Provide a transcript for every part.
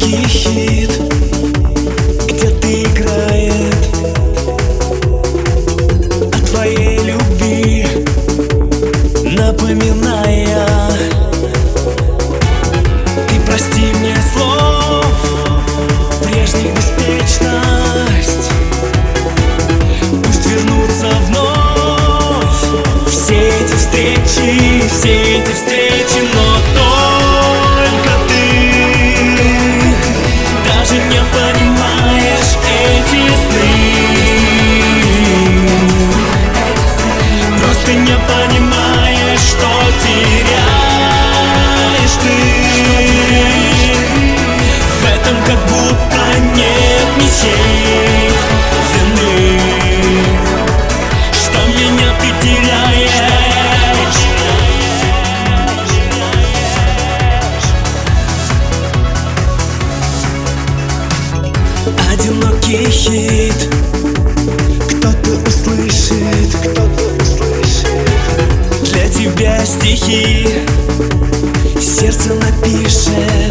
одинокий хит где-то играет о твоей любви, напоминая. Ты прости мне слов прежних беспечность, пусть вернутся вновь все эти встречи, но только ты даже не понимаешь эти сны, просто не понимаешь, что теряешь ты. В этом как будто нет ничей вины, что меня ты теряешь. Одинокий хит кто-то услышит, для тебя стихи сердце напишет,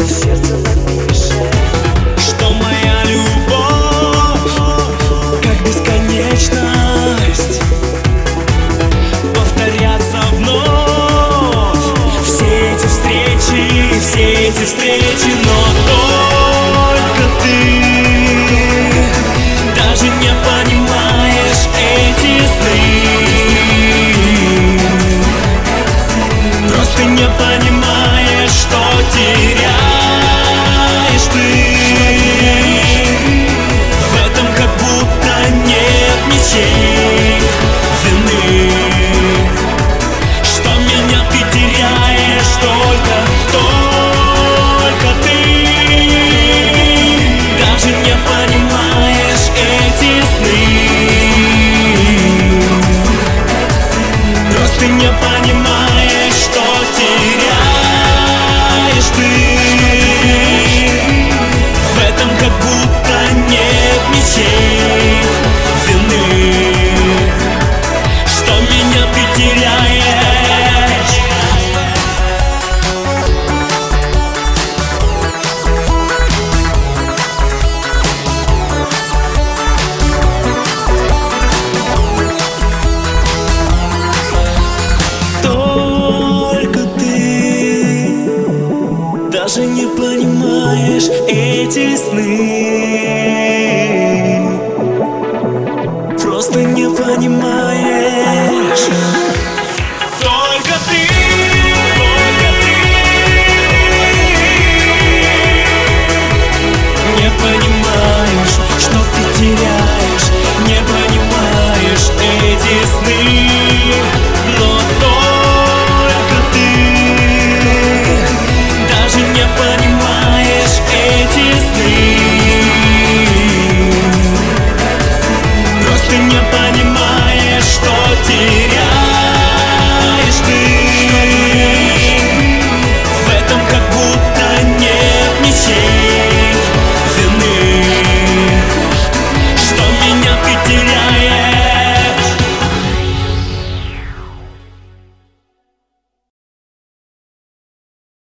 что моя любовь как бесконечность, повторятся вновь все эти встречи, но только ты даже не понимаешь эти сны, просто не понимаешь, что теряешь ты. В этом как будто нет ничей вины, что меня ты теряешь, только ты даже не понимаешь эти сны, просто не понимаешь, что теряешь ты. В этом как будто нет ничей вины, что меня ты теряешь. Только ты даже не понимаешь эти сны, просто не понимаешь. Только ты